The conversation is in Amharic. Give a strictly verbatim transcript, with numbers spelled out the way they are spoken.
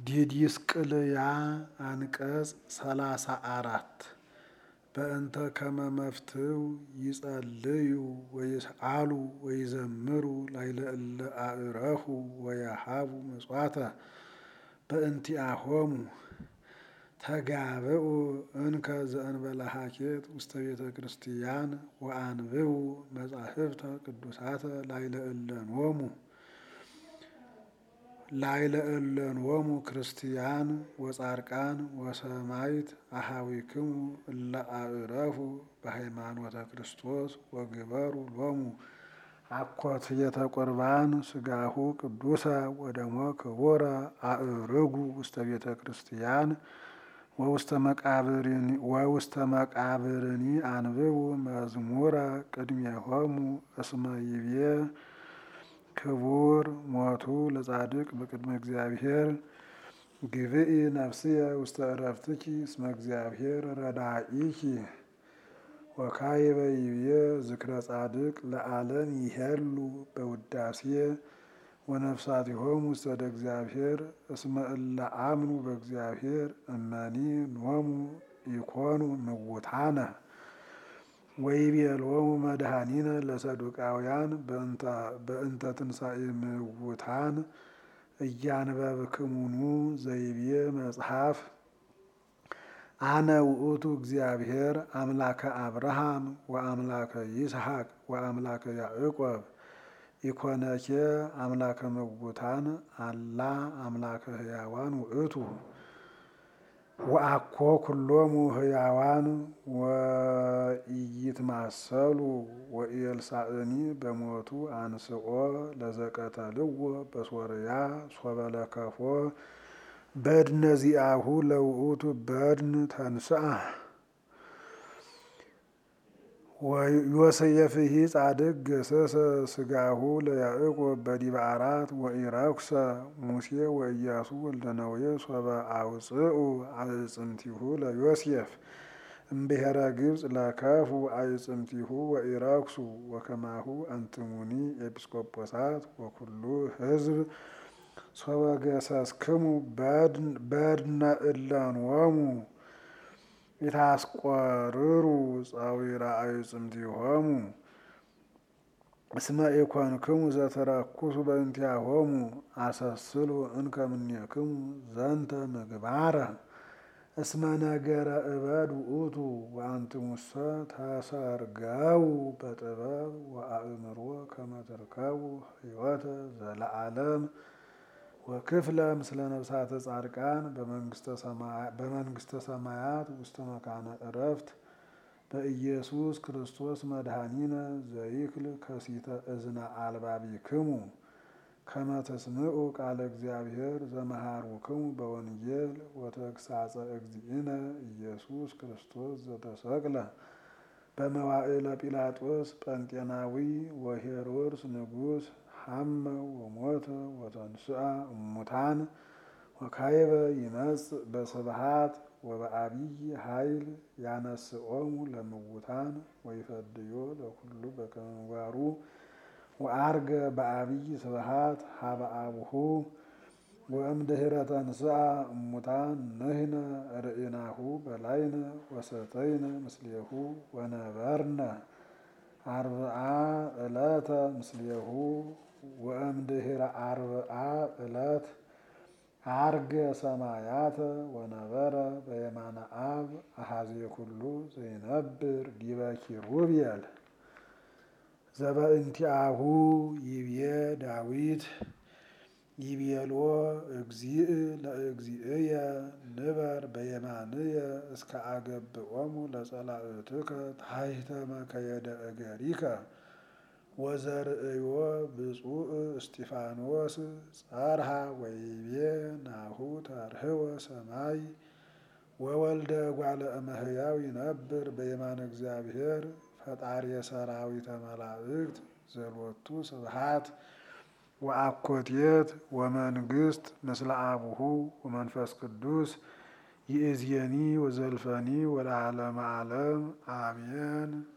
ዲድስቅልያ አንቀጽ ሰላሳ አራት በእንተ ከመ መፍትው ይጸልዩ ወይስአሉ ወይዘምሩ ላዕለ እለ አዕረፉ ወየሃቡ ምጽዋተ በእንቲአሆሙ ተጋብኡ እንከ ዘእንበለ ሀኬት ውስተ ቤተ ክርስቲያን ወአንብቡ መጻሕፍተ ቅዱሳተ ላዕለ እለንወሙ ላዕለ እለንወሙ ክርስቲያን ወጻድቃን ወሰማዕት አኀዊክሙ እለ አዕረፉ በሃይማኖተ ክርስቶስ ወግበሩ ሎሙ አኮትየተ ቁርባን ሥጋሁ ቅዱሰ ወደሞ ክቡረ አዕርጉ ውስተ ቤተ ክርስቲያን ወውስተ መቃብርኒ ወውስተ መቃብርኒ አንብቡ መዝሙረ ቅድሜሆሙ እስመ ይቤ ክቡር ሞቱ ለጻድቅ በቅድመ እግዚአብሔር ግብኢ ነፍስየ ውስተ ዕረፍትኪ እስመ እግዚአብሔር ረዳኢኪ ወካዕበ ይቤ ዝክረ ጻድቅ ለዓለም ይሄሉ በውዳሴ ወነፍሳቲሆሙ ውስተ እደ እግዚአብሔር እስመ እለ አምኑ በእግዚአብሔር እመኒ ኖሙ ኢኮኑ ምውታነ ወይቤሎሙ መድኃኒነ ለሰዱቃውያን በእንተ ትንሣኤ ምውታን እያንበብክሙኑ ዘይቤ መጽሐፍ አነ ውእቱ እግዚአብሔር አምላከ አብርሃም ወአምላከ ይስሐቅ ወአምላከ ያዕቆብ ኢኮነኬ አምላከ ምውታን አላ አምላከ ሕያዋን ውእቱ ወአኮ ኩሎሙ ሕያዋን ወኢይትማሰሉ ወኢየልሳእኒ በሞቱ አንስኦ ለዘቀተልዎ በሶርያ ሶበ ለከፎ በድነ ዚአሁ ለውእቱ በድን ተንሥአ ወዮሴፍሂ ጻድቅ ገሰሰ ሥጋሁ ለያዕቆብ በዲበ ዓራት ወኢረኩሰ ሙሴ ወኢያሱ ወልደ ነዌ ሶበ አውፅኡ አዕጽምቲሁ ለዮሴፍ እምብሔረ ግብጽ ለከፉ አዕጽምቲሁ ወኢረኩሱ ወከማሁ አንትሙኒ ኤጲስቆጶሳት ወኩሉ ሕዝብ ሶበ ገሰስክሙ በድነ እለንወሙ ኢታስቆርሩ ጻዊረ አዕጽምቲሆሙ እስመ ኢኮንክሙ ዘተረኩሱ በእንቲአሆሙ አሰስሉ እንከ እምኔክሙ ዘንተ ምግባረ እስመ ነገረ እበድ ውእቱ ወአንትሙሰ ተሰርገው በጥበብ ወአእምሮ ከመ ትርከቡ ሕይወተ ዘለዓለም ወክፍለ ምስለ ነፍሳተ ጻድቃን በመንግስተ ሰማያት ውስተ መካነ ዕረፍት በኢየሱስ ክርስቶስ መድኃኒነ ዘይክል ከሲተ እዝነ አልባቢክሙ ከመ ተስምዑ ቃለ እግዚአብሔር ዘመሃሩክሙ በወንጌል ወተግሳጸ እግዚእነ ኢየሱስ ክርስቶስ ዘተሰቅለ በመዋዕለ ጲላጦስ ጰንጤናዊ ወሄሮድስ ንጉሥ ሐመ ወሞተ ወተንሥአ እሙታን ወካዕበ ይመጽእ በስብሐት ወበአቢይ ኃይል ያነስኦሙ ለምውታን ወይፈድዮ ለኩሉ በከመ ምግባሩ ወዐርገ በአቢይ ስብሐት ሀበ አቡሁ ወእምድኅረ ተንሥአ እሙታን ንሕነ ርኢናሁ በላዕነ ወሰተይነ ምስሌሁ ወነበርነ አርብዓ ዕለተ ምስሌሁ ወእምድኅረ አርብዓ ዕለት ዐርገ ሰማያተ ወነበረ በየማነ አብ አኀዜ ኩሉ ዘይነብር ዲበ ኪሩቤል ዘበእንቲአሁ ይቤ ዳዊት ይቤልዎ እግዚእ ለእግዚእየ ንበር በየማንየ እስከ አገብኦሙ ለጸላእትከ ታሕተ መከየደ እገሪከ ወዘርእዮ ብፁዕ እስጢፋኖስ ጸርሐ ወይቤ ናሁ ተርህወ ሰማይ ወወልደ እጓለ እመሕያው ይነብር በየማነ እግዚአብሔር ፈጣሪ ሰራዊተ መላእክት ዘሎቱ ስብሐት ወአኮቴት ወመንግስት ምስለ አቡሁ ወመንፈስ ቅዱስ ይእዜኒ ወዘልፈኒ ወለዓለመ ዓለም አሜን።